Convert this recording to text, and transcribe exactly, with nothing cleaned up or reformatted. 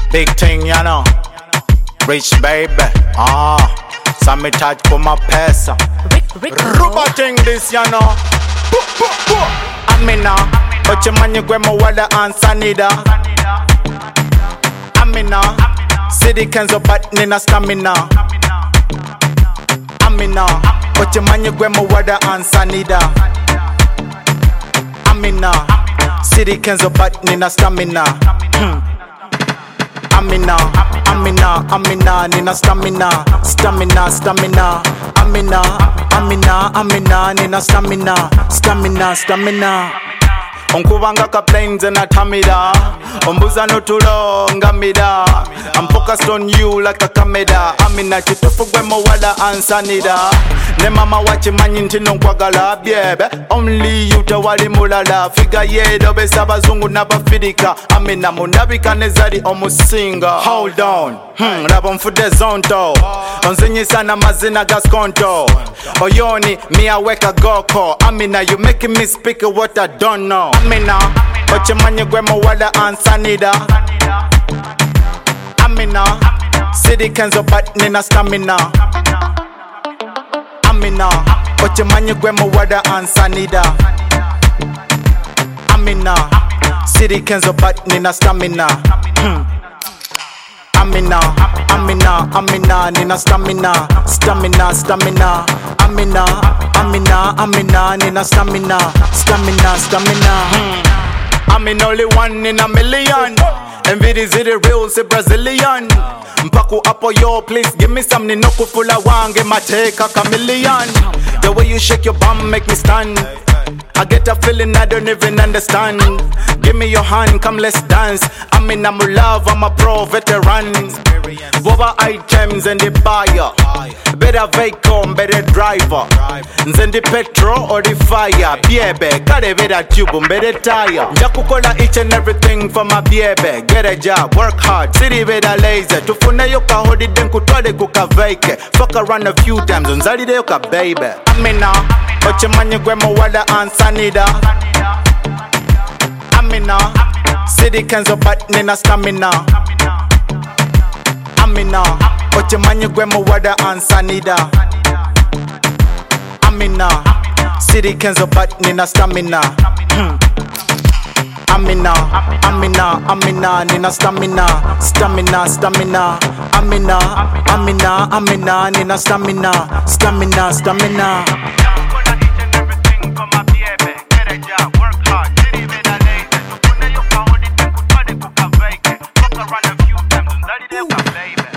Big thing, you know. Rich baby. Ah. Sammy touch for my pesa. Ruba thing this, you know. Amina. Oche manye gwe mo wada ansanida. Amina. City kenzo but nina stamina. Amina. Oche manye gwe mo wada ansanida. Amina. City kenzo but nina stamina. Hmm. Amina, Amina, Amina, nina stamina, stamina, stamina. Amina, Amina, Amina, nina stamina, stamina, stamina. Onkubanga ka planes and atamida. Ombuza no tulo ngamida. I'm focused on you like a camera. Amina chitufu gwe mo wada ansanida. Ne mama wachi manyi ntino nkwagala biebe. Only you tawali mulala. Figa yedo besa bazungu nabafidika. Amina mundabika nezari omusinga. Hold on, hmm, rabo mfude zonto. Onzinyi sana mazina gaskonto. Oyoni, mi aweka goko. Amina, you making me speak what I don't know. Amina, oche manye gwe mo wada ansanida. Amina, city kenzo but nina stamina. Amina, oche manye gwe mo wada ansanida. Amina, city kenzo but nina stamina. Hmm. Amina, Amina, Amina, nina stamina, stamina, stamina. Amina, Amina, Amina, nina stamina, stamina, stamina. Hmm. I'm in only one in a million. Envy is the real, say Brazilian. Mpaku apo yo, please give me some ninoku full of wange, ma take a chameleon. The way you shake your bum make me stand. I get a feeling I don't even understand. Give me your hand, come let's dance. I'm in a love, I'm a pro veteran. Boba items and the buyer. Better vehicle, better driver. Nzen the petrol or the fire. Biebe, kare better tube, better tire. Jakukola each and everything for my biebe. Get a job, work hard, city better lazy. Tufune yoka hodi den kutwale kuka veke. Fuck around a few times, unzali de yoka baby. Amina, oche manye gwe mo wada ansanida. Amina, city kenzo but nina stamina. Amina, oche manye gwe mo wada ansanida. Amina, city kenzo but nina stamina. Hmm. Amina, Amina, Amina, nina stamina, stamina, stamina. Amina, Amina, Amina, nina stamina, stamina, stamina. Run a few times, and that is baby.